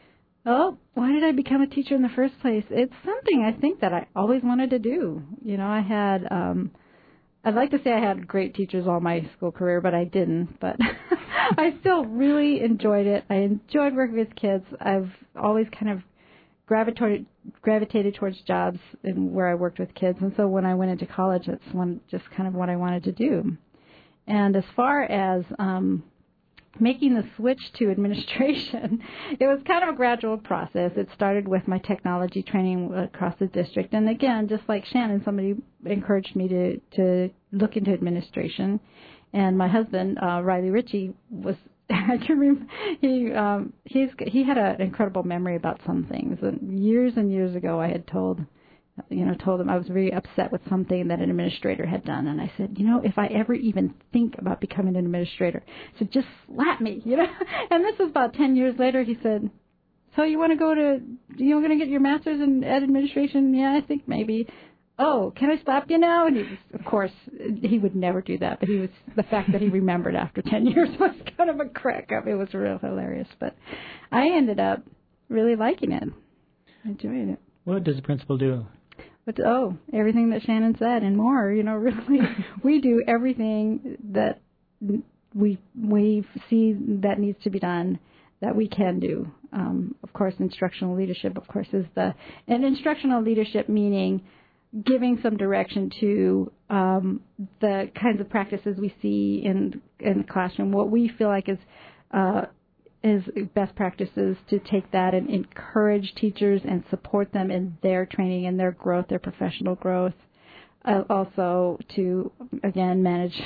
Oh, why did I become a teacher in the first place? It's something I think that I always wanted to do. I had, I'd like to say I had great teachers all my school career, but I didn't. But I still really enjoyed it. I enjoyed working with kids. I've always kind of gravitated towards jobs where I worked with kids. And so when I went into college, that's just kind of what I wanted to do. And as far as making the switch to administration, it was kind of a gradual process. It started with my technology training across the district. And again, just like Shannon, somebody encouraged me to look into administration. And my husband, Riley Ritchie, was, I can remember, he had an incredible memory about some things. And years ago, I had told him I was very upset with something that an administrator had done. And I said, if I ever even think about becoming an administrator, I said, just slap me, And this was about 10 years later. He said, so you want to going to get your master's in ed administration? Yeah, I think maybe. Oh, can I slap you now? And he was, of course, he would never do that. But the fact that he remembered after 10 years was kind of a crack up. It was real hilarious. But I ended up really liking it, enjoying it. What does the principal do? But everything that Shannon said and more. Really, we do everything that we see that needs to be done that we can do. Of course, instructional leadership, and instructional leadership meaning giving some direction to the kinds of practices we see in the classroom. What we feel like is best practices, to take that and encourage teachers and support them in their training and their growth, their professional growth. Also to, again, manage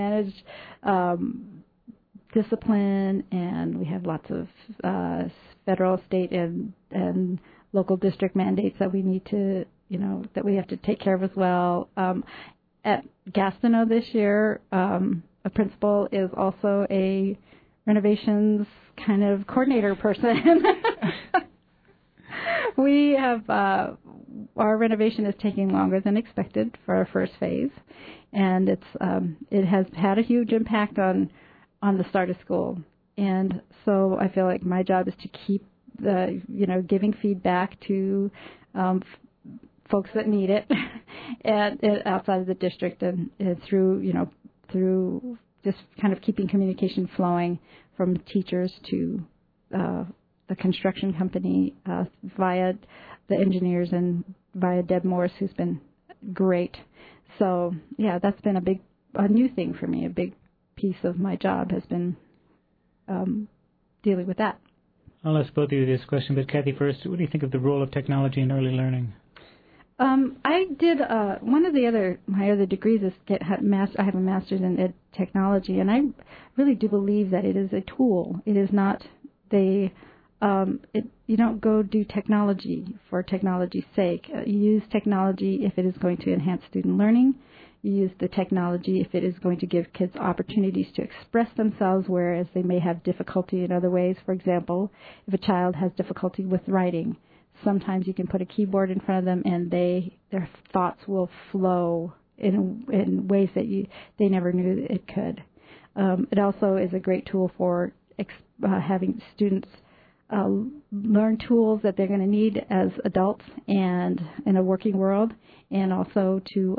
discipline, and we have lots of federal, state, and local district mandates that we need to, that we have to take care of as well. At Gastineau this year, a principal is also a renovations kind of coordinator person. We have our renovation is taking longer than expected for our first phase, and it has had a huge impact on the start of school. And so I feel like my job is to keep giving feedback to folks that need it, and outside of the district, and through just kind of keeping communication flowing from teachers to the construction company via the engineers and via Deb Morris, who's been great. So, yeah, that's been a new thing for me. A big piece of my job has been dealing with that. I'll ask both of you this question, but Kathy first. What do you think of the role of technology in early learning? I did one of my other degrees is I have a master's in ed technology, and I really do believe that it is a tool. It is not you don't go do technology for technology's sake. You use technology if it is going to enhance student learning. You use the technology if it is going to give kids opportunities to express themselves, whereas they may have difficulty in other ways. For example, if a child has difficulty with writing, sometimes you can put a keyboard in front of them and their thoughts will flow in ways that they never knew it could. It also is a great tool for having students learn tools that they're going to need as adults and in a working world, and also to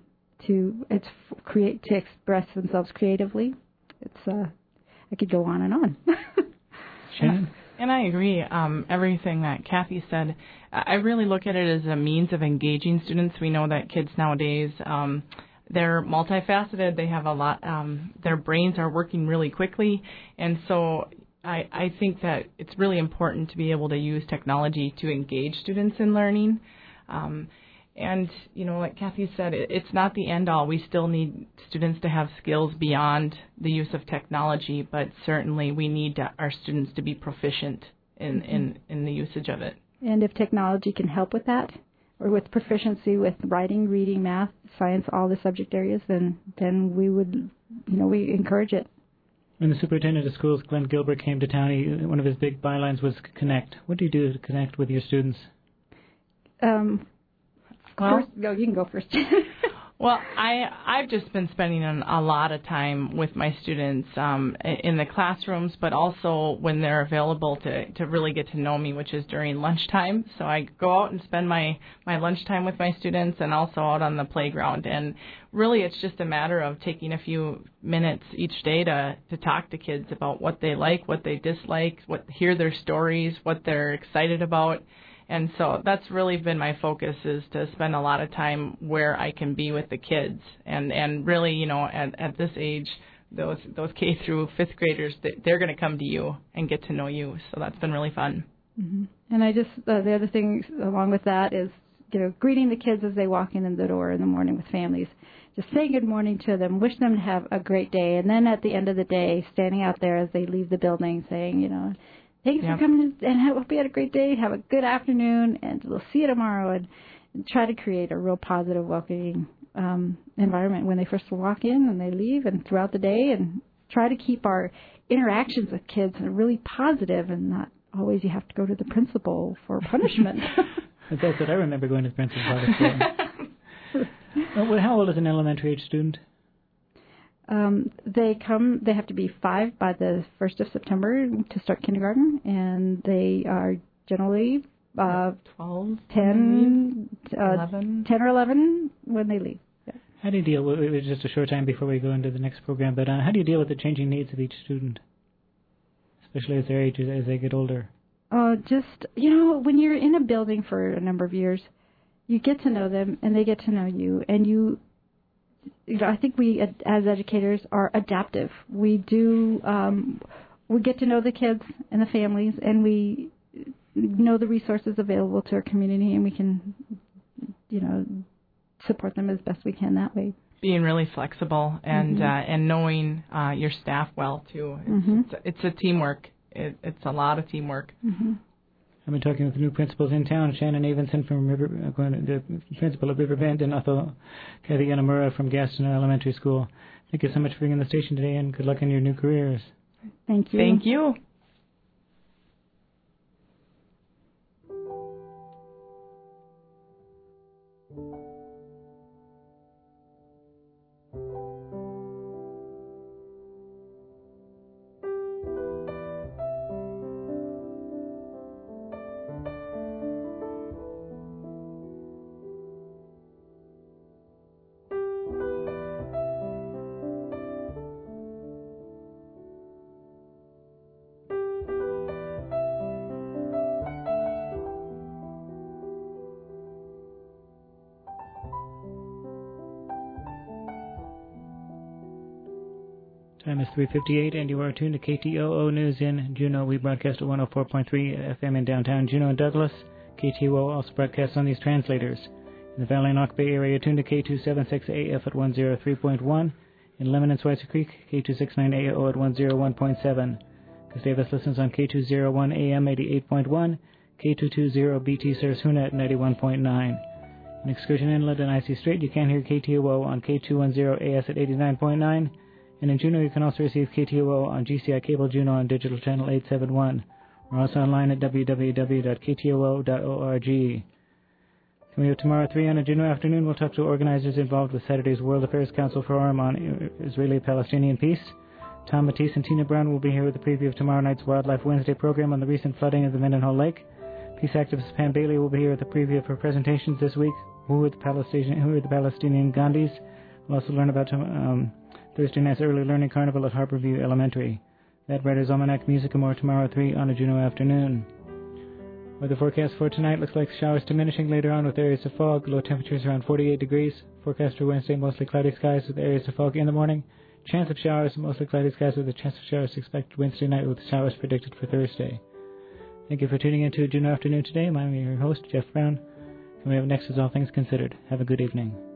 express themselves creatively. I could go on and on. Shannon? And I agree. Everything that Kathy said, I really look at it as a means of engaging students. We know that kids nowadays, they're multifaceted. They have a lot. Their brains are working really quickly, and so I think that it's really important to be able to use technology to engage students in learning. And, like Kathy said, it's not the end all. We still need students to have skills beyond the use of technology, but certainly we need our students to be proficient in the usage of it. And if technology can help with that, or with proficiency with writing, reading, math, science, all the subject areas, then we would, we encourage it. When the superintendent of schools, Glenn Gilbert, came to town, one of his big bylines was connect. What do you do to connect with your students? First, you can go first. Well, I've just been spending a lot of time with my students in the classrooms, but also when they're available to really get to know me, which is during lunchtime. So I go out and spend my lunchtime with my students and also out on the playground. And really it's just a matter of taking a few minutes each day to talk to kids about what they like, what they dislike, hear their stories, what they're excited about. And so that's really been my focus, is to spend a lot of time where I can be with the kids. And really, you know, at this age, those K through 5th graders, they're going to come to you and get to know you. So that's been really fun. Mm-hmm. And I just, the other thing along with that is, you know, greeting the kids as they walk in the door in the morning with families. Just say good morning to them, wish them to have a great day. And then at the end of the day, standing out there as they leave the building saying, you know, thanks for coming, and hope you had a great day. Have a good afternoon, and we'll see you tomorrow. And try to create a real positive, welcoming environment when they first walk in and they leave, and throughout the day, and try to keep our interactions with kids really positive, and not always you have to go to the principal for punishment. That's what I remember, going to the principal's office for. How old is an elementary age student? They have to be 5 by the 1st of September to start kindergarten, and they are generally 12, 10, 11. 10 or 11 when they leave. Yeah. How do you deal with, it was just a short time before we go into the next program, but how do you deal with the changing needs of each student, especially as their age, as they get older? Just, you know, when you're in a building for a number of years, you get to know them, and they get to know you, and you know, I think we, as educators, are adaptive. We do, we get to know the kids and the families, and we know the resources available to our community, and we can, you know, support them as best we can that way. Being really flexible and and knowing your staff well too. It's a teamwork. It's a lot of teamwork. I've been talking with the new principals in town, Shannon Avinson from the principal of Riverbend, and also Kathy Yanamura from Gaston Elementary School. Thank you so much for being on the station today, and good luck in your new careers. Thank you. Thank you. Time is 3:58, and you are tuned to KTOO News in Juneau. We broadcast at 104.3 FM in downtown Juneau and Douglas. KTOO also broadcasts on these translators. In the Valley and Knock Bay area, tuned to K276AF at 103.1. In Lemon and Schweitzer Creek, K269AO at 101.7. Gustavus listens on K201 AM 88.1. K220BT serves Hoonah at 91.9. In Excursion Inlet and Icy Strait, you can hear KTOO on K210AS at 89.9. And in Juneau, you can also receive KTOO on GCI Cable Juneau on Digital Channel 871. We're also online at www.ktoo.org. Coming up tomorrow at 3 on a Juneau afternoon, we'll talk to organizers involved with Saturday's World Affairs Council Forum on Israeli-Palestinian peace. Tom Matisse and Tina Brown will be here with a preview of tomorrow night's Wildlife Wednesday program on the recent flooding of the Mendenhall Lake. Peace activist Pam Bailey will be here with a preview of her presentations this week. Who are the Palestinian Gandhis? We'll also learn about Thursday night's early learning carnival at Harborview Elementary. That Writer's Almanac Music and more tomorrow at 3 on a Juneau afternoon. Weather forecast for tonight looks like showers diminishing later on with areas of fog. Low temperatures around 48 degrees. Forecast for Wednesday, mostly cloudy skies with areas of fog in the morning. Chance of showers, mostly cloudy skies with a chance of showers expected Wednesday night with showers predicted for Thursday. Thank you for tuning in to Juneau Afternoon today. I'm your host, Jeff Brown. And we have next is All Things Considered. Have a good evening.